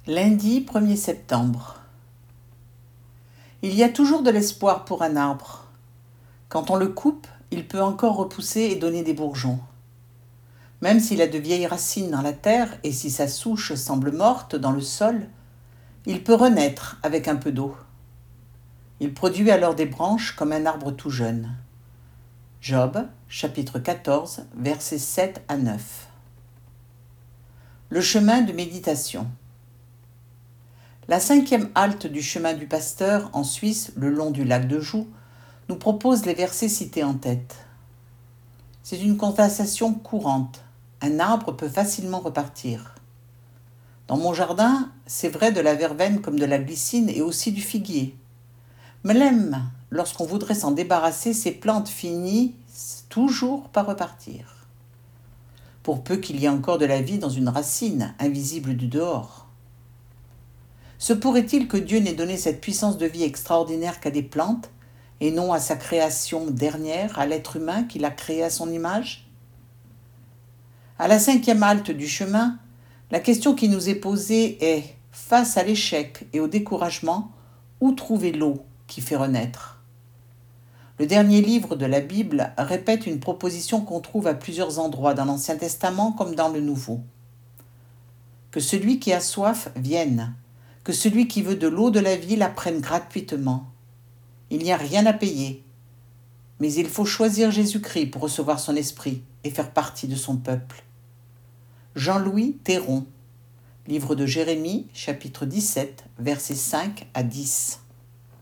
Lundi 1er septembre. Il y a toujours de l'espoir pour un arbre. Quand on le coupe, il peut encore repousser et donner des bourgeons. Même s'il a de vieilles racines dans la terre et si sa souche semble morte dans le sol, il peut renaître avec un peu d'eau. Il produit alors des branches comme un arbre tout jeune. Job, chapitre 14, versets 7 à 9. Le chemin de méditation. La 5e halte du chemin du pasteur, en Suisse, le long du lac de Joux, nous propose les versets cités en tête. C'est une conversation courante. Un arbre peut facilement repartir. Dans mon jardin, c'est vrai de la verveine comme de la glycine et aussi du figuier. Mais même lorsqu'on voudrait s'en débarrasser, ces plantes finissent toujours par repartir. Pour peu qu'il y ait encore de la vie dans une racine, invisible du dehors. Se pourrait-il que Dieu n'ait donné cette puissance de vie extraordinaire qu'à des plantes, et non à sa création dernière, à l'être humain qu'il a créé à son image ? À la 5e halte du chemin, la question qui nous est posée est, face à l'échec et au découragement, où trouver l'eau qui fait renaître ? Le dernier livre de la Bible répète une proposition qu'on trouve à plusieurs endroits dans l'Ancien Testament comme dans le Nouveau. Que celui qui a soif vienne, que celui qui veut de l'eau de la vie la prenne gratuitement. Il n'y a rien à payer, mais il faut choisir Jésus-Christ pour recevoir son esprit et faire partie de son peuple. Jean-Louis Théron, livre de Jérémie, chapitre 17, versets 5 à 10.